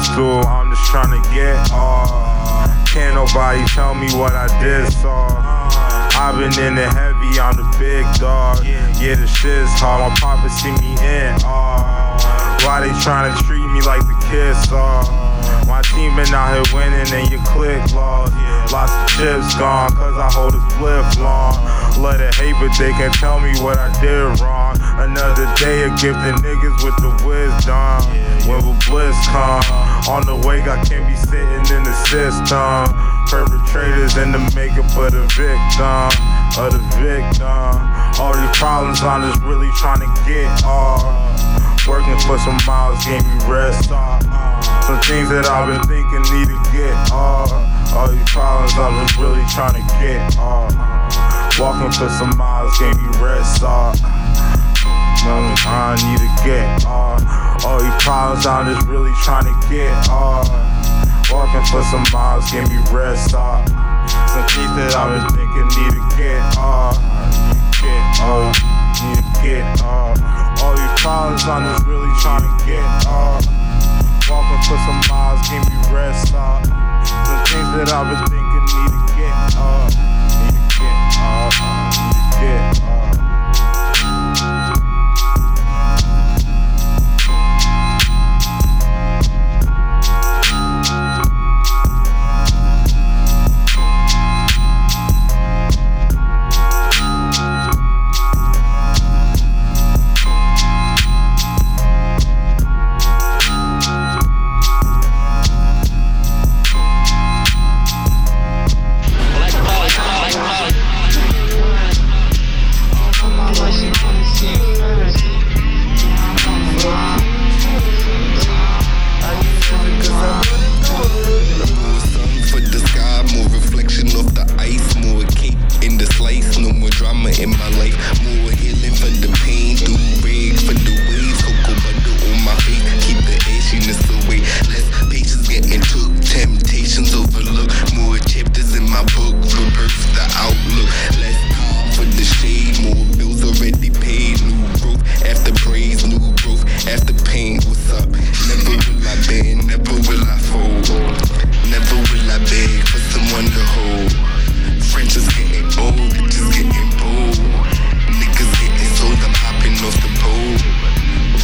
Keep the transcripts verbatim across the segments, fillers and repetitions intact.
pedestal, I'm just tryna get off. Can't nobody tell me what I did, so I've been in it heavy, I'm the big dog. Yeah, the shit's hard, my papa see me in awe. Why they tryna treat me like the kids are? My team been out here winning and your click lost. Lots of chips gone, cause I hold a split long. Let it hate, but they can tell me what I did wrong. Another day of gifted niggas with the wisdom. When will bliss come? On the way, I can't be sitting in the system. Perpetrators in the makeup of the victim. Of the victim. All these problems, I'm just really trying to get off. Working for some miles, gave me rest. Some things that I've been thinking need to get off. All these problems, I'm just really trying to get off. Walking for some miles, gave me rest. I need to get off. All these problems, I'm just really trying to get off. Walking for some miles, gave me rest. Some things that I've been thinking need to get off. Get off, need to get off. All these problems, I'm just really trying to get off. Walking for some miles, give me rest. Some things that I've been thinking need to get off. Need to get off. Need to get off.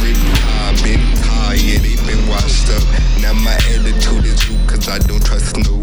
I don't trust no